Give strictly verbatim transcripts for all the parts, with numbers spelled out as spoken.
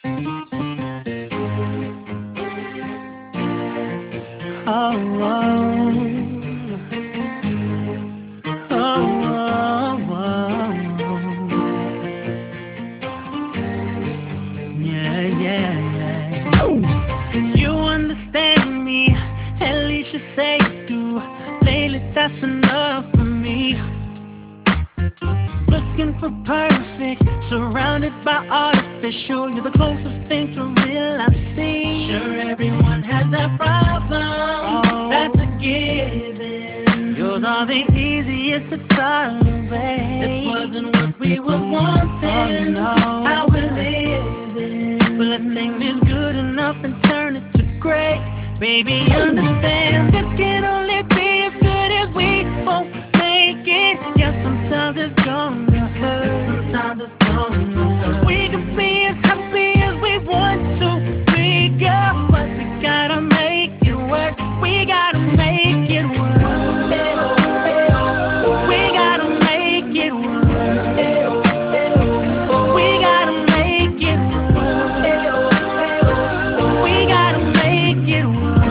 Oh, oh, oh, oh, oh. Yeah, yeah, yeah. You understand me, at least you say you do. Lately, that's enough for me. Looking for perfect, surrounded by artificial. You're the closest thing to real I see. Sure, everyone has that problem. Oh, that's a given. Yours are the easiest to tolerate. This wasn't what we were wanting. Oh, no. How we're living. But let's take this good enough and turn it to great. Baby, understand this can only be as good as we both make it. Yeah, sometimes it's gonna hurt. Sometimes it's gonna hurt. We can be as happy as we want to. We got, but we gotta make it work. We gotta make it work. We gotta make it work. We gotta make it work. We gotta make it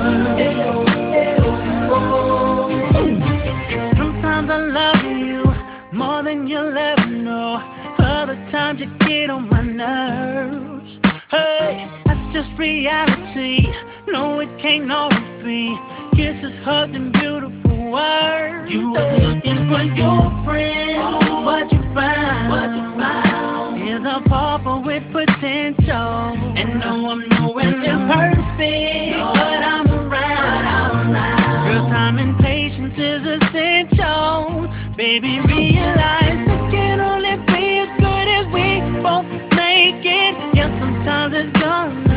work. Sometimes I love you more than you'll ever know. Other times you get on my nerves. Hey, that's just reality. No, it can't always be. Kisses, hugs, and beautiful words. You was looking for your friend. Oh, what you found? What you found is a pauper with potential. And no, I'm nowhere near perfect, no, but I'm around. But I'm around. Your time and patience is essential. Baby, realize this can only be as good as we both make it. Yeah, sometimes it's gonna